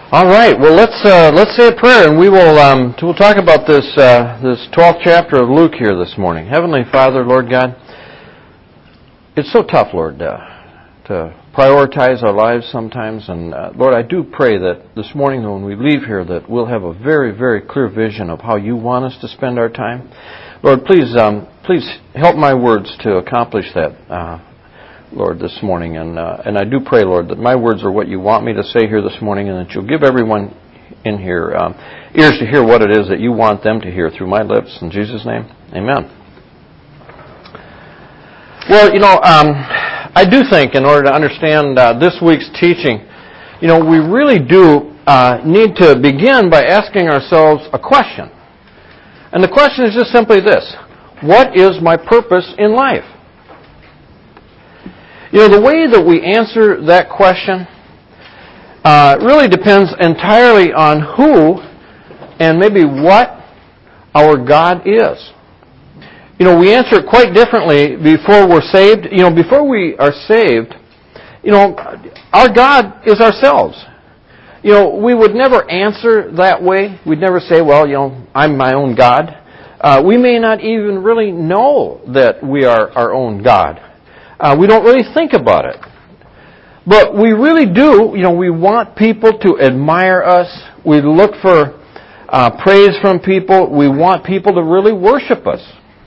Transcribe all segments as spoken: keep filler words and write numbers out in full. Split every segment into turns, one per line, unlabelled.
All right. Well, let's uh, let's say a prayer, and we will um, we'll talk about this uh, this twelfth chapter of Luke here this morning. Heavenly Father, Lord God, it's so tough, Lord, uh, to prioritize our lives sometimes, and uh, Lord, I do pray that this morning, when we leave here, that we'll have a very, very clear vision of how You want us to spend our time. Lord, please, um, please help my words to accomplish that. Uh, Lord, this morning. And uh, and I do pray, Lord, that my words are what You want me to say here this morning, and that You'll give everyone in here um, ears to hear what it is that You want them to hear through my lips. In Jesus' name, amen. Well, you know, um, I do think in order to understand uh, this week's teaching, you know, we really do uh, need to begin by asking ourselves a question. And the question is just simply this: what is my purpose in life? You know, the way that we answer that question uh, really depends entirely on who and maybe what our God is. You know, we answer it quite differently before we're saved. You know, before we are saved, you know, our God is ourselves. You know, we would never answer that way. We'd never say, well, you know, I'm my own God. Uh, we may not even really know that we are our own God. Uh, we don't really think about it. But we really do, you know, we want people to admire us. We look for uh, praise from people. We want people to really worship us.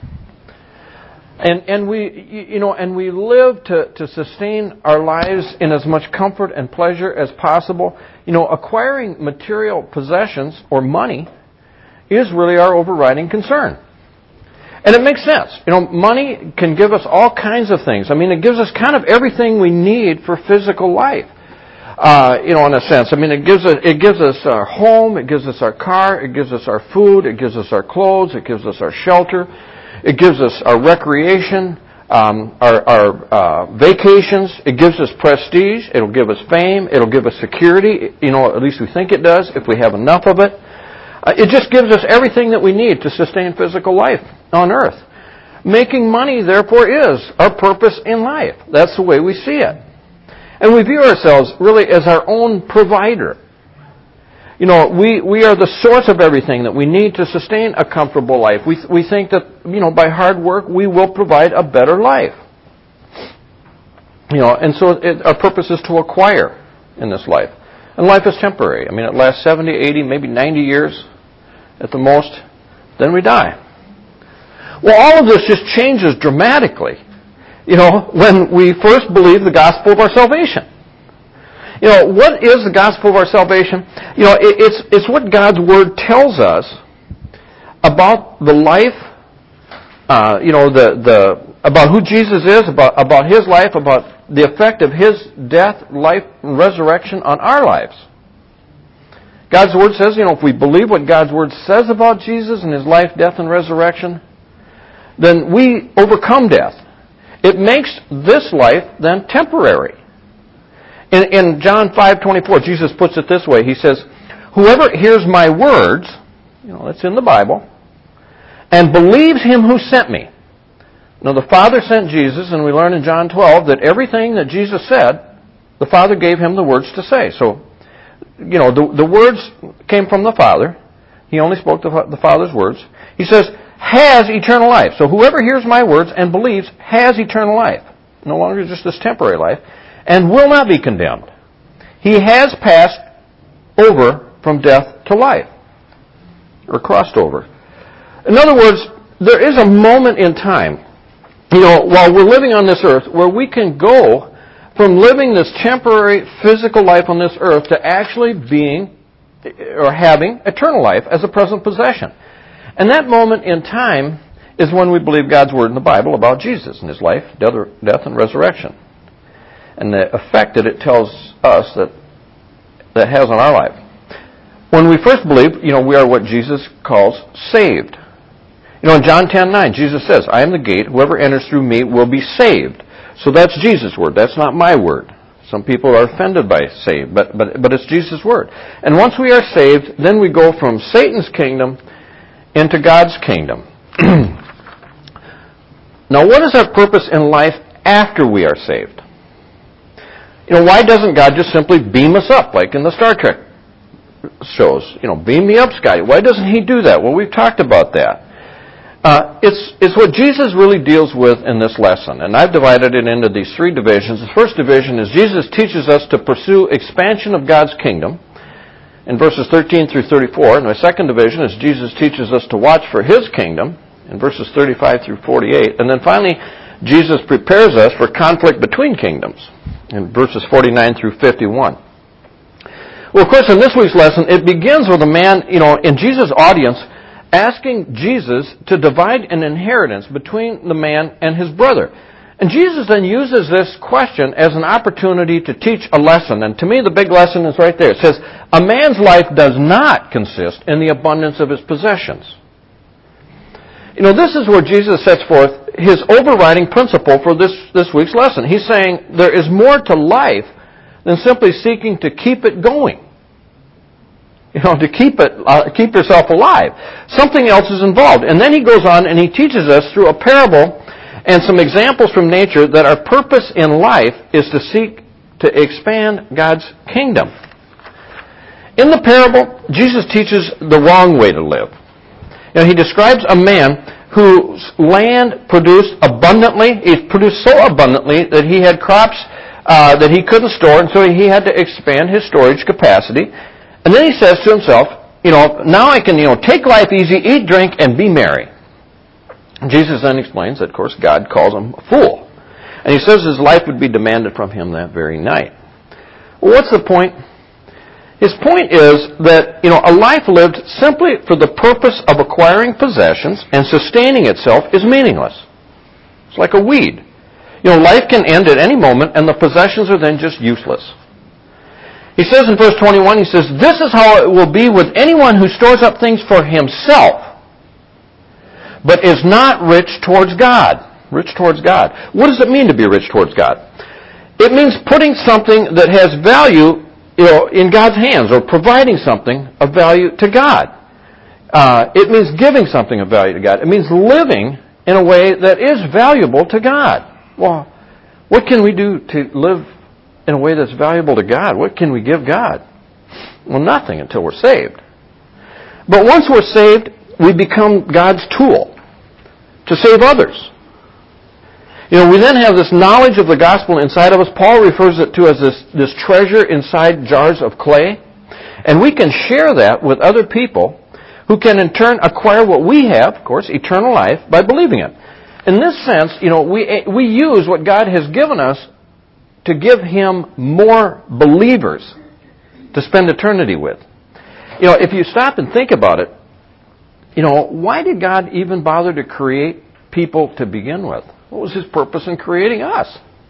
And and we, you know, and we live to, to sustain our lives in as much comfort and pleasure as possible. You know, acquiring material possessions or money is really our overriding concern. And it makes sense. You know, money can give us all kinds of things. I mean, it gives us kind of everything we need for physical life. Uh, you know, in a sense. I mean, it gives us it gives us our home, it gives us our car, it gives us our food, it gives us our clothes, it gives us our shelter, it gives us our recreation, um, our, our uh, vacations. It gives us prestige. It'll give us fame. It'll give us security. You know, at least we think it does if we have enough of it. Uh, it just gives us everything that we need to sustain physical life on earth. Making money, therefore, is our purpose in life. That's the way we see it. And we view ourselves really as our own provider. You know, we, we are the source of everything that we need to sustain a comfortable life. We, we think that, you know, by hard work, we will provide a better life. You know, and so it, our purpose is to acquire in this life. And life is temporary. I mean, it lasts seventy, eighty, maybe ninety years at the most. Then we die. Well, all of this just changes dramatically, you know, when we first believe the gospel of our salvation. You know, what is the gospel of our salvation? You know, it, it's it's what God's Word tells us about the life, uh, you know, the the about who Jesus is, about about His life, about the effect of His death, life, and resurrection on our lives. God's Word says, you know, if we believe what God's Word says about Jesus and His life, death, and resurrection, then we overcome death. It makes this life then temporary. In, in John five twenty-four, Jesus puts it this way. He says, whoever hears my words, you know, that's in the Bible, and believes Him who sent me. Now, the Father sent Jesus, and we learn in John twelve that everything that Jesus said, the Father gave Him the words to say. So, you know, the, the words came from the Father. He only spoke the, the Father's words. He says, has eternal life. So whoever hears my words and believes has eternal life. No longer just this temporary life. And will not be condemned. He has passed over from death to life. Or crossed over. In other words, there is a moment in time, you know, while we're living on this earth, where we can go from living this temporary physical life on this earth to actually being or having eternal life as a present possession. And that moment in time is when we believe God's Word in the Bible about Jesus and His life, death, and resurrection. And the effect that it tells us that that has on our life. When we first believe, you know, we are what Jesus calls saved. You know, in John ten nine, Jesus says, I am the gate. Whoever enters through me will be saved. So that's Jesus' word. That's not my word. Some people are offended by saved, but, but, but it's Jesus' word. And once we are saved, then we go from Satan's kingdom into God's kingdom. Now, what is our purpose in life after we are saved? You know, why doesn't God just simply beam us up, like in the Star Trek shows. You know, beam me up, Scotty. Why doesn't he do that? Well, we've talked about that. Uh, it's, it's what Jesus really deals with in this lesson. And I've divided it into these three divisions. The first division is Jesus teaches us to pursue expansion of God's kingdom in verses thirteen through thirty-four. And the second division is Jesus teaches us to watch for His kingdom in verses thirty-five through forty-eight. And then finally, Jesus prepares us for conflict between kingdoms in verses forty-nine through fifty-one. Well, of course, in this week's lesson, it begins with a man, you know, in Jesus' audience, asking Jesus to divide an inheritance between the man and his brother. And Jesus then uses this question as an opportunity to teach a lesson. And to me, the big lesson is right there. It says, a man's life does not consist in the abundance of his possessions. You know, this is where Jesus sets forth his overriding principle for this, this week's lesson. He's saying there is more to life than simply seeking to keep it going. You know, to keep it, uh, keep yourself alive. Something else is involved. And then he goes on and he teaches us through a parable and some examples from nature that our purpose in life is to seek to expand God's kingdom. In the parable, Jesus teaches the wrong way to live. You know, he describes a man whose land produced abundantly. It produced so abundantly that he had crops uh, that he couldn't store, and so he had to expand his storage capacity. And then he says to himself, you know, now I can, you know, take life easy, eat, drink, and be merry. And Jesus then explains that, of course, God calls him a fool. And he says his life would be demanded from him that very night. Well, what's the point? His point is that, you know, a life lived simply for the purpose of acquiring possessions and sustaining itself is meaningless. It's like a weed. You know, life can end at any moment, and the possessions are then just useless. He says in verse twenty-one, he says, this is how it will be with anyone who stores up things for himself, but is not rich towards God. Rich towards God. What does it mean to be rich towards God? It means putting something that has value, you know, in God's hands, or providing something of value to God. Uh, it means giving something of value to God. It means living in a way that is valuable to God. Well, what can we do to live in a way that's valuable to God? What can we give God? Well, nothing until we're saved. But once we're saved, we become God's tool to save others. You know, we then have this knowledge of the gospel inside of us. Paul refers it to as this, this treasure inside jars of clay. And we can share that with other people who can in turn acquire what we have, of course, eternal life, by believing it. In this sense, you know, we, we use what God has given us to give Him more believers to spend eternity with. You know, if you stop and think about it, you know, why did God even bother to create people to begin with? What was His purpose in creating us?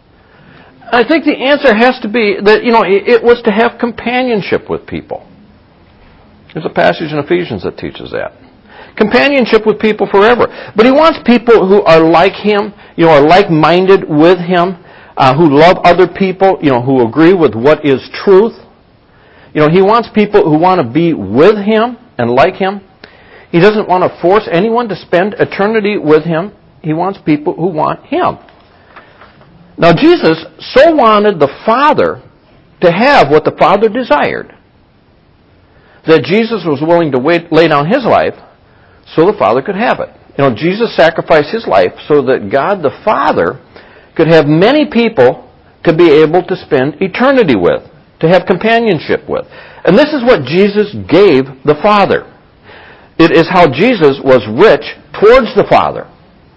I think the answer has to be that, you know, it was to have companionship with people. There's a passage in Ephesians that teaches that. Companionship with people forever. But He wants people who are like Him, you know, are like-minded with Him, Uh, who love other people, you know, who agree with what is truth. You know, He wants people who want to be with Him and like Him. He doesn't want to force anyone to spend eternity with Him. He wants people who want Him. Now, Jesus so wanted the Father to have what the Father desired that Jesus was willing to wait, lay down His life so the Father could have it. You know, Jesus sacrificed His life so that God the Father could have many people to be able to spend eternity with, to have companionship with. And this is what Jesus gave the Father. It is how Jesus was rich towards the Father.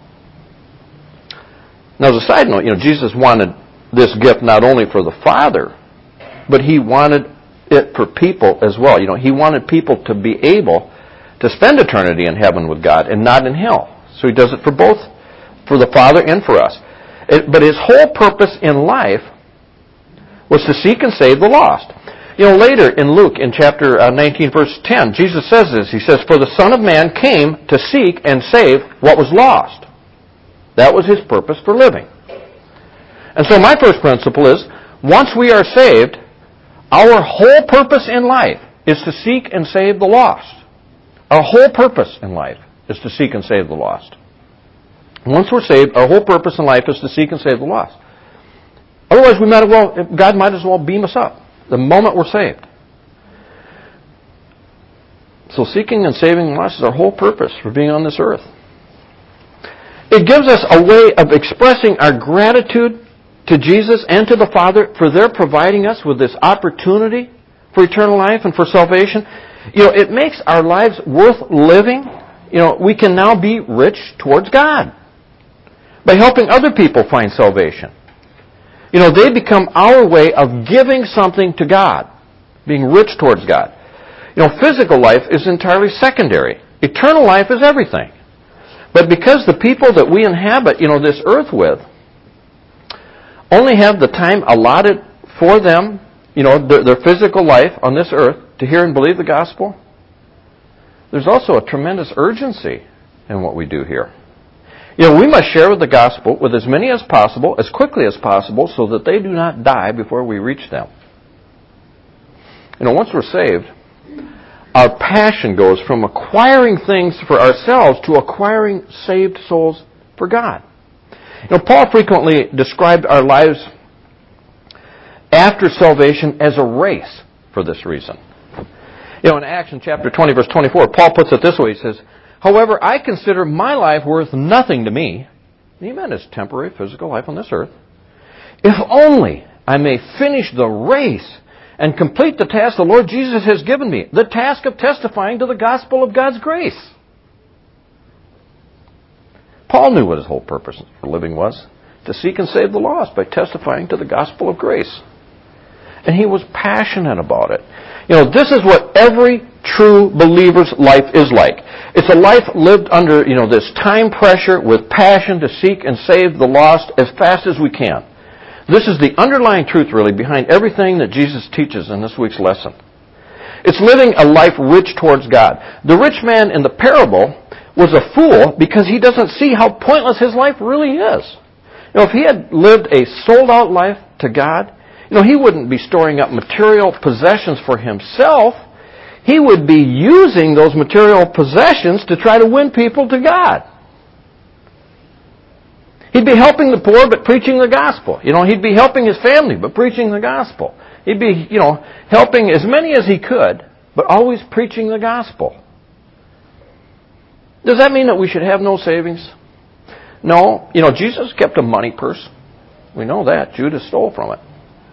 Now, as a side note, you know, Jesus wanted this gift not only for the Father, but He wanted it for people as well. You know, He wanted people to be able to spend eternity in heaven with God and not in hell. So He does it for both, for the Father and for us. It, but His whole purpose in life was to seek and save the lost. You know, later in Luke, in chapter nineteen, verse ten, Jesus says this. He says, "For the Son of Man came to seek and save what was lost." That was His purpose for living. And so my first principle is, once we are saved, our whole purpose in life is to seek and save the lost. Our whole purpose in life is to seek and save the lost. Once we're saved, our whole purpose in life is to seek and save the lost. Otherwise, we might as well, God might as well beam us up the moment we're saved. So seeking and saving the lost is our whole purpose for being on this earth. It gives us a way of expressing our gratitude to Jesus and to the Father for their providing us with this opportunity for eternal life and for salvation. You know, it makes our lives worth living. You know, we can now be rich towards God by helping other people find salvation. You know, they become our way of giving something to God, being rich towards God. You know, physical life is entirely secondary. Eternal life is everything. But because the people that we inhabit, you know, this earth with, only have the time allotted for them, you know, their, their physical life on this earth to hear and believe the gospel, there's also a tremendous urgency in what we do here. You know, we must share with the gospel with as many as possible, as quickly as possible, so that they do not die before we reach them. You know, once we're saved, our passion goes from acquiring things for ourselves to acquiring saved souls for God. You know, Paul frequently described our lives after salvation as a race for this reason. You know, in Acts chapter twenty, verse twenty-four, Paul puts it this way. He says, "However, I consider my life worth nothing to me." He meant his temporary physical life on this earth. "If only I may finish the race and complete the task the Lord Jesus has given me, the task of testifying to the gospel of God's grace." Paul knew what his whole purpose for living was, to seek and save the lost by testifying to the gospel of grace. And he was passionate about it. You know, this is what every true believer's life is like. It's a life lived under, you know, this time pressure with passion to seek and save the lost as fast as we can. This is the underlying truth, really, behind everything that Jesus teaches in this week's lesson. It's living a life rich towards God. The rich man in the parable was a fool because he doesn't see how pointless his life really is. You know, if he had lived a sold-out life to God, you know, he wouldn't be storing up material possessions for himself. He would be using those material possessions to try to win people to God. He'd be helping the poor but preaching the gospel. You know, he'd be helping his family but preaching the gospel. He'd be, you know, helping as many as he could, but always preaching the gospel. Does that mean that we should have no savings? No. You know, Jesus kept a money purse. We know that. Judas stole from it.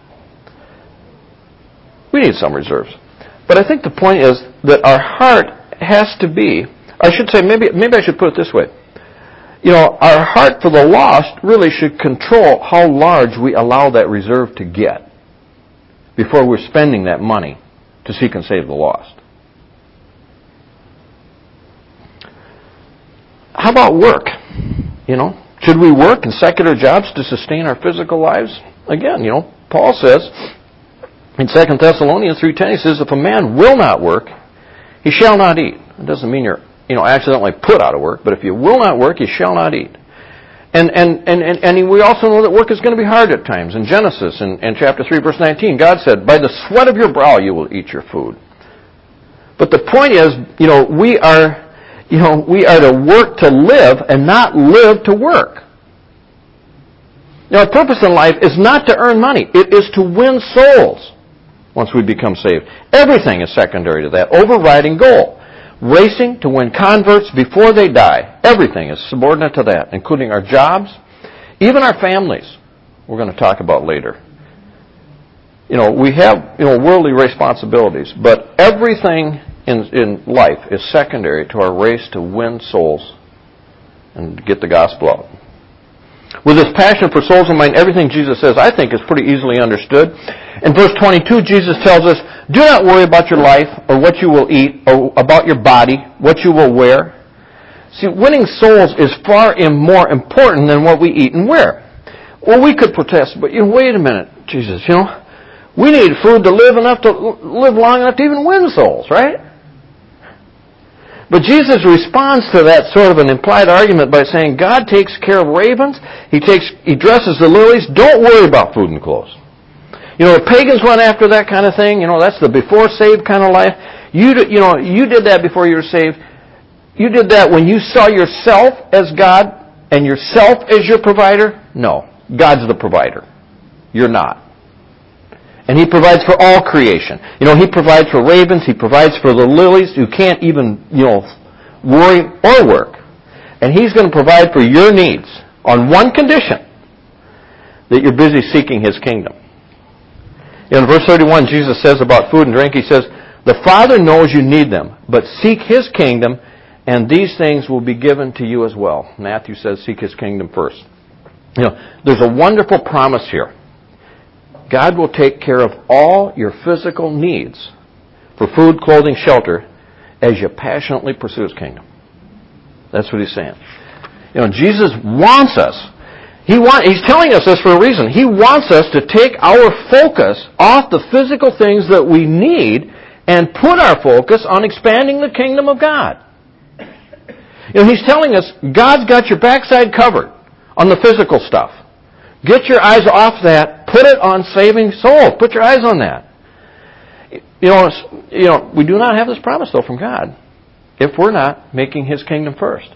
We need some reserves. But I think the point is that our heart has to be, I should say, maybe maybe I should put it this way. You know, our heart for the lost really should control how large we allow that reserve to get before we're spending that money to seek and save the lost. How about work? You know, should we work in secular jobs to sustain our physical lives? Again, you know, Paul says in Second Thessalonians three ten, he says, "If a man will not work, he shall not eat." It doesn't mean you're, you know, accidentally put out of work, but if you will not work, you shall not eat. And and and and, and we also know that work is going to be hard at times. In Genesis, in, in chapter three, verse nineteen, God said, "By the sweat of your brow you will eat your food." But the point is, you know, we are, you know, we are to work to live and not live to work. Now, our purpose in life is not to earn money. It is to win souls once we become saved. Everything is secondary to that overriding goal. Racing to win converts before they die. Everything is subordinate to that, including our jobs, even our families, we're going to talk about later. You know, we have, you know, worldly responsibilities, but everything in, in life is secondary to our race to win souls and get the gospel out. With this passion for souls in mind, everything Jesus says, I think, is pretty easily understood. In verse twenty-two, Jesus tells us, "Do not worry about your life or what you will eat or about your body, what you will wear." See, winning souls is far more important than what we eat and wear. Well, we could protest, but you know, wait a minute, Jesus, you know, we need food to live enough to live long enough to even win souls, right? But Jesus responds to that sort of an implied argument by saying, God takes care of ravens. He takes, He dresses the lilies. Don't worry about food and clothes. You know, the pagans run after that kind of thing. You know, that's the before saved kind of life. You, you know, you did that before you were saved. You did that when you saw yourself as God and yourself as your provider. No, God's the provider. You're not. And He provides for all creation. You know, He provides for ravens. He provides for the lilies who can't even, you know, worry or work. And He's going to provide for your needs on one condition, that you're busy seeking His kingdom. In verse thirty-one, Jesus says about food and drink, He says, the Father knows you need them, but seek His kingdom, and these things will be given to you as well. Matthew says, seek His kingdom first. You know, there's a wonderful promise here. God will take care of all your physical needs for food, clothing, shelter as you passionately pursue His kingdom. That's what He's saying. You know, Jesus wants us. He want, he's telling us this for a reason. He wants us to take our focus off the physical things that we need and put our focus on expanding the kingdom of God. You know, He's telling us God's got your backside covered on the physical stuff. Get your eyes off that. Put it on saving souls. Put your eyes on that. You know, you know, we do not have this promise, though, from God if we're not making His kingdom first.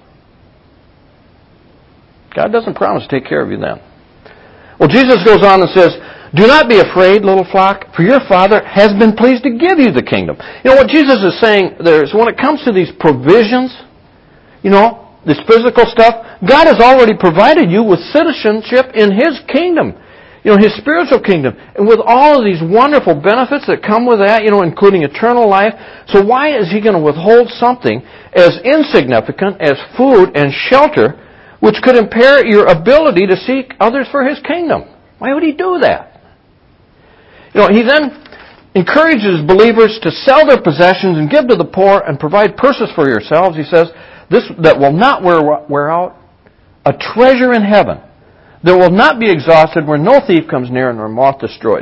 God doesn't promise to take care of you then. Well, Jesus goes on and says, do not be afraid, little flock, for your Father has been pleased to give you the kingdom. You know, what Jesus is saying there is when it comes to these provisions, you know, this physical stuff, God has already provided you with citizenship in His kingdom. You know, His spiritual kingdom. And with all of these wonderful benefits that come with that, you know, including eternal life. So why is He going to withhold something as insignificant as food and shelter, which could impair your ability to seek others for His kingdom? Why would He do that? You know, He then encourages believers to sell their possessions and give to the poor and provide purses for yourselves. He says, this that will not wear, wear out, a treasure in heaven that will not be exhausted, where no thief comes near and where moth destroys.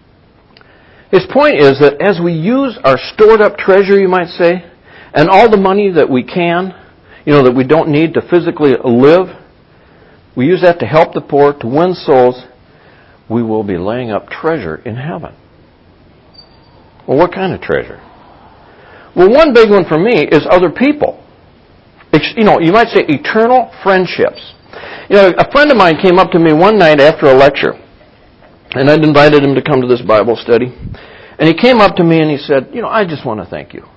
His point is that as we use our stored up treasure, you might say, and all the money that we can, you know, that we don't need to physically live, we use that to help the poor, to win souls, we will be laying up treasure in heaven. Well, what kind of treasure? Well, one big one for me is other people. You know, you might say eternal friendships. You know, a friend of mine came up to me one night after a lecture, and I'd invited him to come to this Bible study. And he came up to me and he said, you know, I just want to thank you.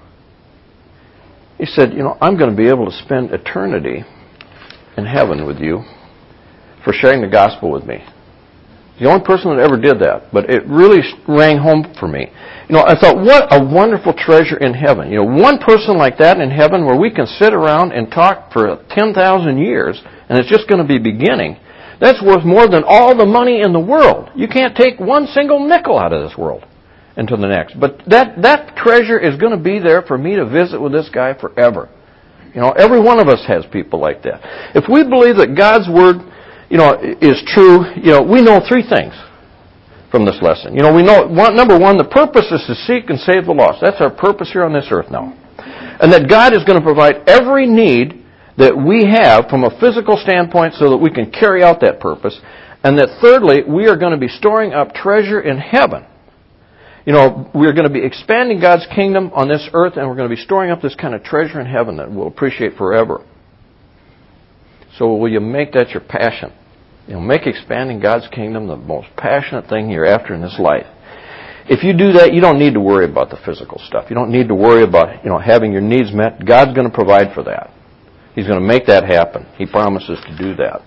He said, you know, I'm going to be able to spend eternity in heaven with you for sharing the gospel with me. The only person that ever did that, but it really rang home for me. You know, I thought, what a wonderful treasure in heaven. You know, one person like that in heaven where we can sit around and talk for ten thousand years, and it's just going to be beginning. That's worth more than all the money in the world. You can't take one single nickel out of this world into the next. But that, that treasure is going to be there for me to visit with this guy forever. You know, every one of us has people like that. If we believe that God's Word, you know, is true, you know, we know three things from this lesson. You know, we know, one, number one, the purpose is to seek and save the lost. That's our purpose here on this earth now. And that God is going to provide every need that we have from a physical standpoint so that we can carry out that purpose. And that thirdly, we are going to be storing up treasure in heaven. You know, we're going to be expanding God's kingdom on this earth, and we're going to be storing up this kind of treasure in heaven that we'll appreciate forever. So will you make that your passion? You know, make expanding God's kingdom the most passionate thing you're after in this life. If you do that, you don't need to worry about the physical stuff. You don't need to worry about, you know, having your needs met. God's going to provide for that. He's going to make that happen. He promises to do that.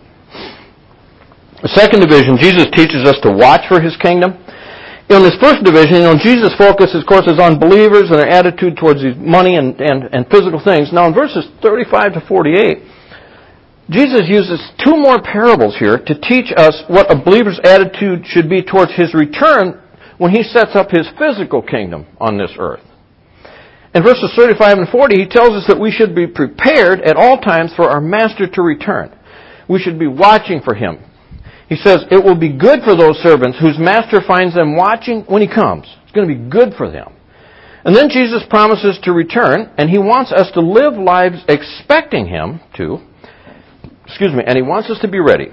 The second division, Jesus teaches us to watch for His kingdom. In this first division, you know, Jesus' focus, of course, is on believers and their attitude towards these money and, and, and physical things. Now, in verses thirty-five to forty-eight, Jesus uses two more parables here to teach us what a believer's attitude should be towards His return when He sets up His physical kingdom on this earth. In verses thirty-five and forty, He tells us that we should be prepared at all times for our Master to return. We should be watching for Him. He says, it will be good for those servants whose master finds them watching when he comes. It's going to be good for them. And then Jesus promises to return, and He wants us to live lives expecting Him to, excuse me, and He wants us to be ready.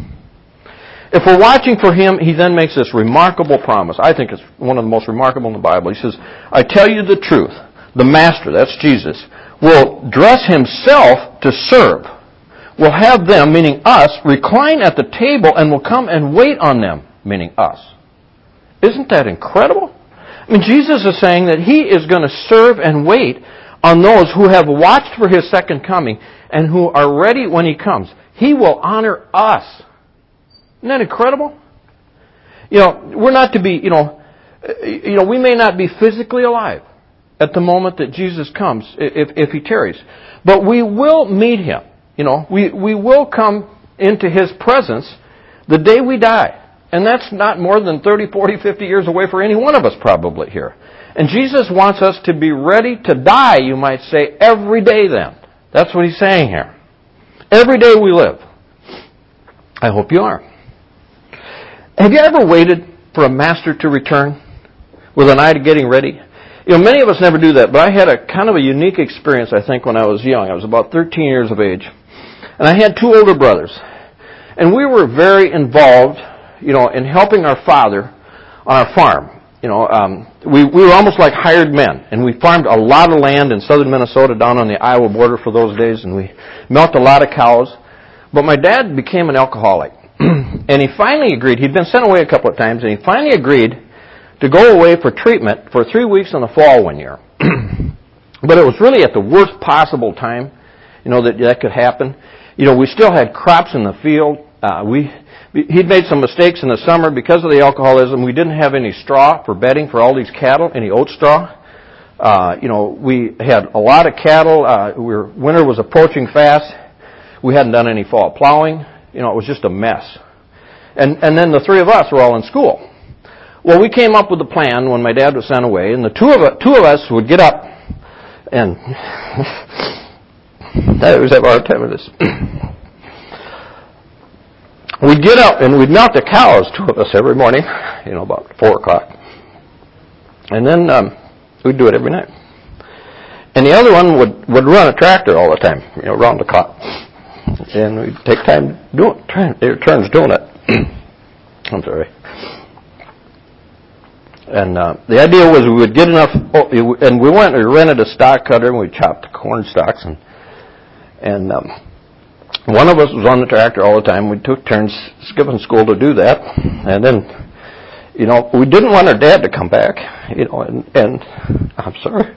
If we're watching for Him, He then makes this remarkable promise. I think it's one of the most remarkable in the Bible. He says, I tell you the truth. The Master, that's Jesus, will dress Himself to serve. Will have them, meaning us, recline at the table and will come and wait on them, meaning us. Isn't that incredible? I mean, Jesus is saying that He is going to serve and wait on those who have watched for His second coming and who are ready when He comes. He will honor us. Isn't that incredible? You know, we're not to be, you know, you know, we may not be physically alive at the moment that Jesus comes, if, if He tarries. But we will meet Him. You know, we, we will come into His presence the day we die. And that's not more than thirty, forty, fifty years away for any one of us probably here. And Jesus wants us to be ready to die, you might say, every day then. That's what He's saying here. Every day we live. I hope you are. Have you ever waited for a master to return with an eye to getting ready? You know, many of us never do that, but I had a kind of a unique experience, I think, when I was young. I was about thirteen years of age. And I had two older brothers. And we were very involved, you know, in helping our father on our farm. You know, um, we, we were almost like hired men. And we farmed a lot of land in southern Minnesota down on the Iowa border for those days. And we milked a lot of cows. But my dad became an alcoholic. And he finally agreed. He'd been sent away a couple of times. And he finally agreed to go away for treatment for three weeks in the fall one year. But it was really at the worst possible time, you know, that that could happen. You know, we still had crops in the field. Uh, we He'd made some mistakes in the summer because of the alcoholism. We didn't have any straw for bedding for all these cattle, any oat straw. Uh, you know, we had a lot of cattle. Uh, we were, winter was approaching fast. We hadn't done any fall plowing. You know, it was just a mess. And and then the three of us were all in school. Well, we came up with a plan when my dad was sent away, and the two of us, two of us would get up, and I always have a hard time with this. We'd get up and we'd milk the cows, two of us, every morning, you know, about four o'clock. And then um, we'd do it every night. And the other one would, would run a tractor all the time, you know, around the clock. And we'd take time doing it, turns doing it. I'm sorry. And uh, the idea was we would get enough, oh, and we went and rented a stock cutter, and we chopped the corn stalks, and and um, one of us was on the tractor all the time. We took turns skipping school to do that. And then, you know, we didn't want our dad to come back, you know, and, and I'm sorry.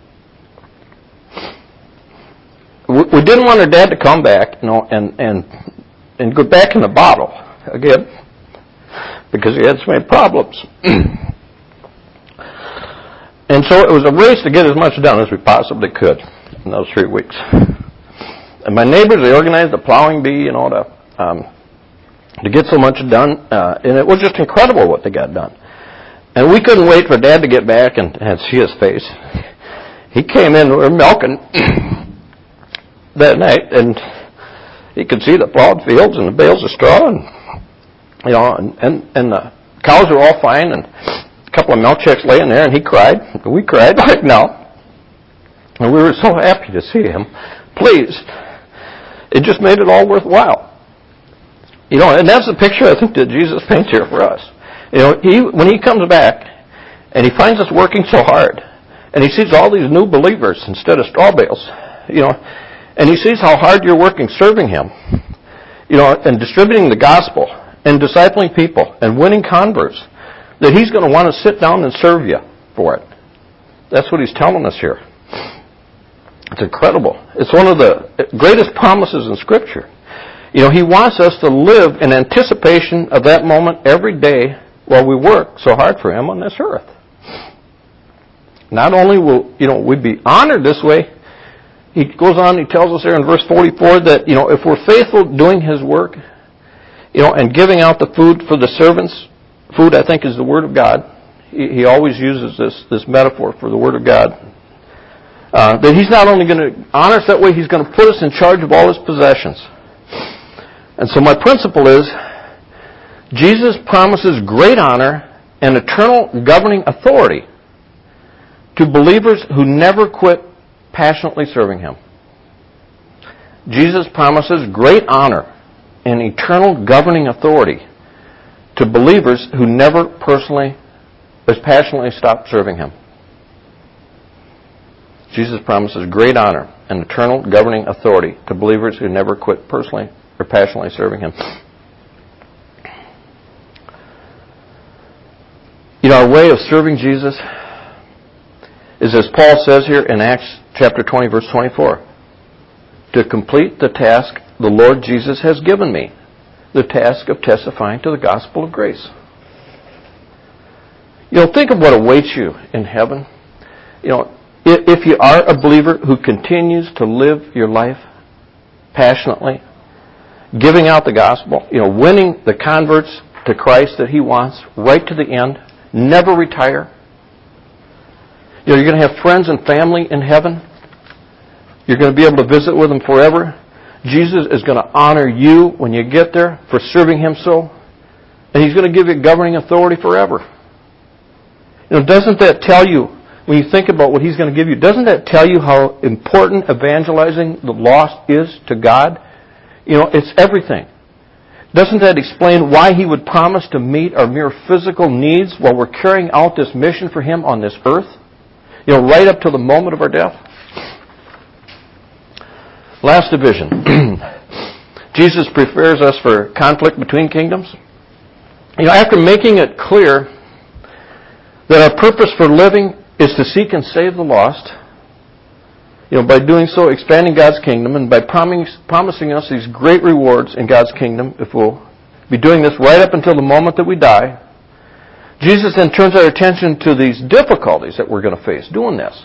We, we didn't want our dad to come back, you know, and, and, and go back in the bottle again because he had so many problems. And so it was a race to get as much done as we possibly could in those three weeks. And my neighbors, they organized the plowing bee, you know, to um, to get so much done. Uh, and it was just incredible what they got done. And we couldn't wait for Dad to get back and, and see his face. He came in, we were milking that night, and he could see the plowed fields and the bales of straw, and you know, and, and, and the cows were all fine, and a couple of milk chicks laying there, and he cried. And we cried like now. And we were so happy to see him, pleased. It just made it all worthwhile. You know, and that's the picture I think that Jesus paints here for us. You know, he when he comes back and he finds us working so hard, and he sees all these new believers instead of straw bales, you know, and he sees how hard you're working serving him, you know, and distributing the gospel and discipling people and winning converts, that he's going to want to sit down and serve you for it. That's what he's telling us here. It's incredible. It's one of the greatest promises in Scripture. You know, he wants us to live in anticipation of that moment every day while we work so hard for him on this earth. Not only will, you know, we be honored this way, he goes on, he tells us there in verse forty-four that, you know, if we're faithful doing his work, you know, and giving out the food for the servants, food I think is the Word of God. He, he always uses this, this metaphor for the Word of God. Uh, that he's not only going to honor us that way, he's going to put us in charge of all his possessions. And so my principle is, Jesus promises great honor and eternal governing authority to believers who never quit passionately serving him. Jesus promises great honor and eternal governing authority to believers who never personally, or passionately stop serving him. Jesus promises great honor and eternal governing authority to believers who never quit personally or passionately serving him. You know, our way of serving Jesus is, as Paul says here in Acts chapter twenty, verse twenty-four, to complete the task the Lord Jesus has given me, the task of testifying to the gospel of grace. You know, think of what awaits you in heaven. You know, if you are a believer who continues to live your life passionately, giving out the gospel, you know, winning the converts to Christ that He wants right to the end, never retire. You know, you're going to have friends and family in heaven. You're going to be able to visit with them forever. Jesus is going to honor you when you get there for serving Him so. And He's going to give you governing authority forever. You know, doesn't that tell you, when you think about what He's going to give you, doesn't that tell you how important evangelizing the lost is to God? You know, it's everything. Doesn't that explain why He would promise to meet our mere physical needs while we're carrying out this mission for Him on this earth? You know, right up to the moment of our death? Last division. Jesus prepares us for conflict between kingdoms. You know, after making it clear that our purpose for living is to seek and save the lost, you know, by doing so, expanding God's kingdom, and by promis- promising us these great rewards in God's kingdom, if we'll be doing this right up until the moment that we die, Jesus then turns our attention to these difficulties that we're going to face doing this.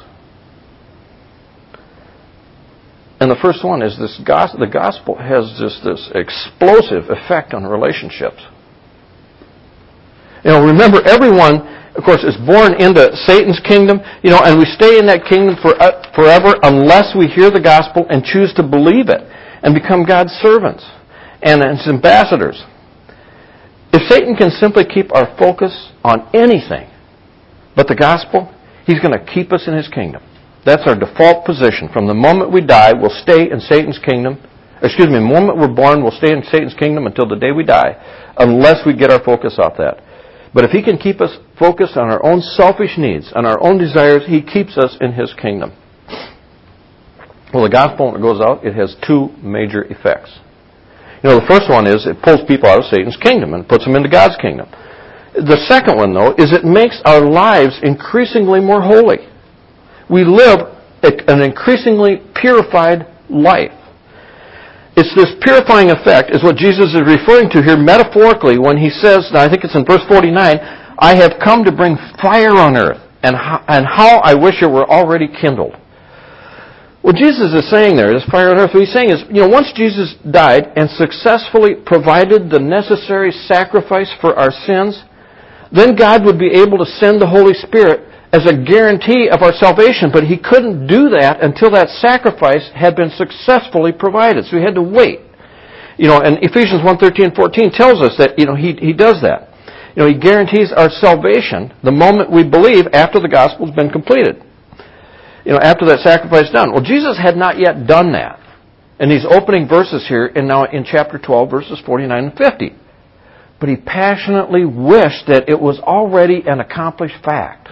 And the first one is this: gospel, the gospel has just this explosive effect on relationships. You know, remember, everyone, of course, is born into Satan's kingdom, you know, and we stay in that kingdom for, uh, forever unless we hear the gospel and choose to believe it and become God's servants and His ambassadors. If Satan can simply keep our focus on anything but the gospel, he's going to keep us in his kingdom. That's our default position. From the moment we die, we'll stay in Satan's kingdom. Excuse me, the moment we're born, we'll stay in Satan's kingdom until the day we die, unless we get our focus off that. But if he can keep us focused on our own selfish needs, on our own desires, he keeps us in his kingdom. Well, the gospel, when it goes out, it has two major effects. You know, the first one is it pulls people out of Satan's kingdom and puts them into God's kingdom. The second one, though, is it makes our lives increasingly more holy. We live an increasingly purified life. It's this purifying effect is what Jesus is referring to here metaphorically when He says, and I think it's in verse forty-nine, I have come to bring fire on earth, and how, and how I wish it were already kindled. What Jesus is saying there, this fire on earth, what He's saying is, you know, once Jesus died and successfully provided the necessary sacrifice for our sins, then God would be able to send the Holy Spirit as a guarantee of our salvation. But He couldn't do that until that sacrifice had been successfully provided. So He had to wait. You know, and Ephesians one thirteen and fourteen tells us that, you know, He He does that. You know, He guarantees our salvation the moment we believe after the gospel's been completed. You know, after that sacrifice is done. Well, Jesus had not yet done that in these opening verses here, and now in chapter twelve, verses forty-nine and fifty. But He passionately wished that it was already an accomplished fact.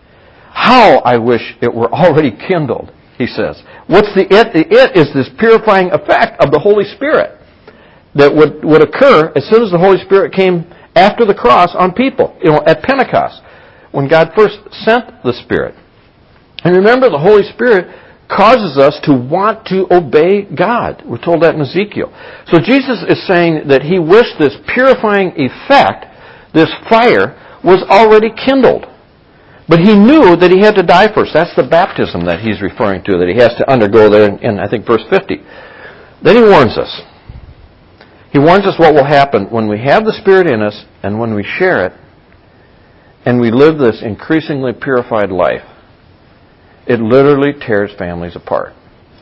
How I wish it were already kindled, He says. What's the it? The it is this purifying effect of the Holy Spirit that would, would occur as soon as the Holy Spirit came after the cross on people, you know, at Pentecost, when God first sent the Spirit. And remember, the Holy Spirit causes us to want to obey God. We're told that in Ezekiel. So Jesus is saying that He wished this purifying effect, this fire, was already kindled. But He knew that He had to die first. That's the baptism that He's referring to, that He has to undergo there in, in I think, verse fifty. Then He warns us. He warns us what will happen when we have the Spirit in us and when we share it and we live this increasingly purified life. It literally tears families apart.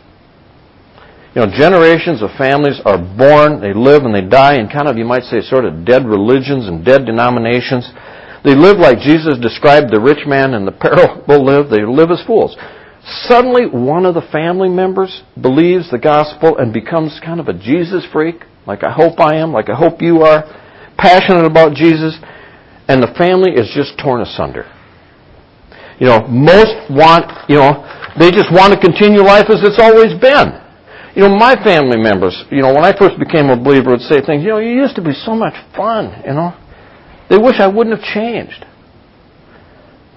You know, generations of families are born, they live and they die in kind of, you might say, sort of dead religions and dead denominations. They live like Jesus described the rich man in the parable live. They live as fools. Suddenly, one of the family members believes the gospel and becomes kind of a Jesus freak, like I hope I am, like I hope you are, passionate about Jesus, and the family is just torn asunder. You know, most want, you know, they just want to continue life as it's always been. You know, my family members, you know, when I first became a believer would say things, you know, you used to be so much fun, you know. They wish I wouldn't have changed.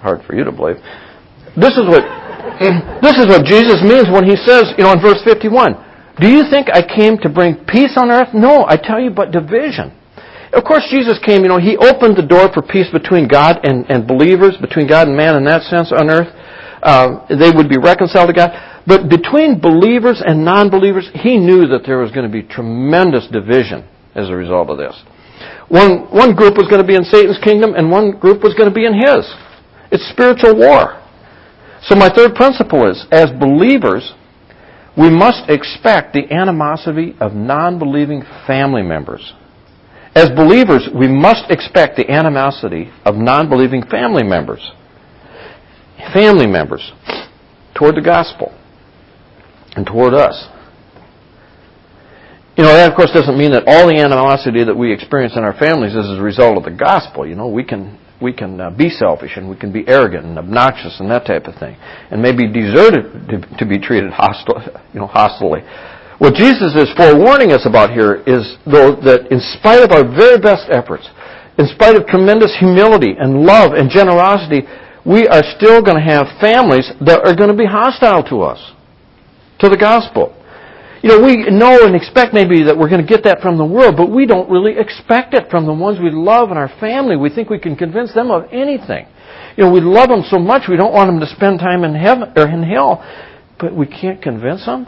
hard for you to believe. This is what this is what Jesus means when he says, you know, in verse fifty-one, do you think I came to bring peace on earth? No, I tell you, but division. Of course, Jesus came, you know, he opened the door for peace between God and, and believers, between God and man in that sense on earth. Uh, they would be reconciled to God. But between believers and non-believers, he knew that there was going to be tremendous division as a result of this. One, one group was going to be in Satan's kingdom, and one group was going to be in his. It's spiritual war. So my third principle is, as believers, we must expect the animosity of non-believing family members. As believers, we must expect the animosity of non-believing family members. Family members toward the gospel and toward us. You know, that of course doesn't mean that all the animosity that we experience in our families is as a result of the gospel. You know, we can we can uh, be selfish and we can be arrogant and obnoxious and that type of thing, and maybe deserve to, to be treated hostile, you know, hostilely. What Jesus is forewarning us about here is, though, that in spite of our very best efforts, in spite of tremendous humility and love and generosity, we are still going to have families that are going to be hostile to us, to the gospel. You know, we know and expect maybe that we're going to get that from the world, but we don't really expect it from the ones we love in our family. We think we can convince them of anything. You know, we love them so much we don't want them to spend time in heaven or in hell, but we can't convince them.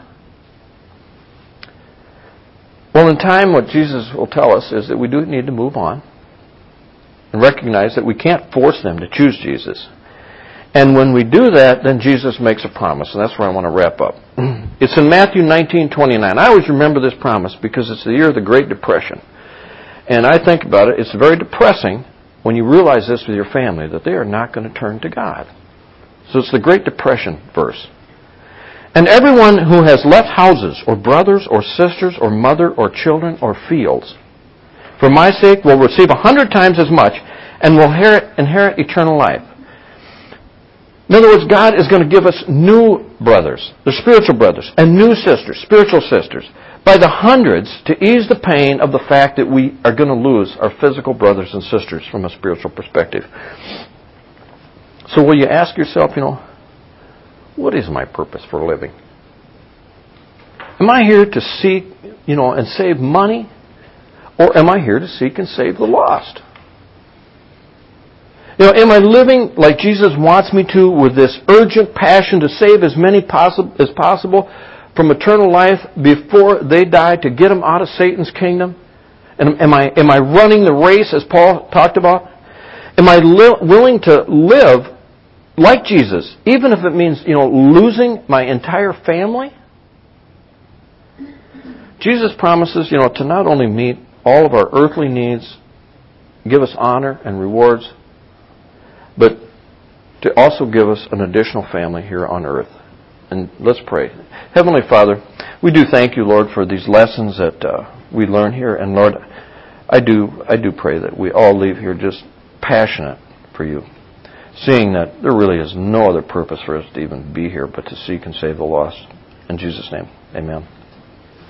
Well, in time, what Jesus will tell us is that we do need to move on and recognize that we can't force them to choose Jesus. And when we do that, then Jesus makes a promise, and that's where I want to wrap up. It's in Matthew nineteen twenty-nine. I always remember this promise because it's the year of the Great Depression. And I think about it, it's very depressing when you realize this with your family, that they are not going to turn to God. So it's the Great Depression verse. And everyone who has left houses, or brothers, or sisters, or mother, or children, or fields, for my sake will receive a hundred times as much, and will inherit, inherit eternal life. In other words, God is going to give us new brothers, the spiritual brothers, and new sisters, spiritual sisters, by the hundreds to ease the pain of the fact that we are going to lose our physical brothers and sisters from a spiritual perspective. So will you ask yourself, you know, what is my purpose for living? Am I here to seek, you know, and save money? Or am I here to seek and save the lost? You know, am I living like Jesus wants me to, with this urgent passion to save as many possi- as possible from eternal life before they die, to get them out of Satan's kingdom? And am I am I running the race as Paul talked about? Am I li- willing to live like Jesus, even if it means, you know, losing my entire family? Jesus promises, you know, to not only meet all of our earthly needs, give us honor and rewards, but to also give us an additional family here on earth. And let's pray. Heavenly Father, we do thank you, Lord, for these lessons that uh, we learn here. And Lord, I do I do pray that we all leave here just passionate for you, seeing that there really is no other purpose for us to even be here but to seek and save the lost. In Jesus' name, amen.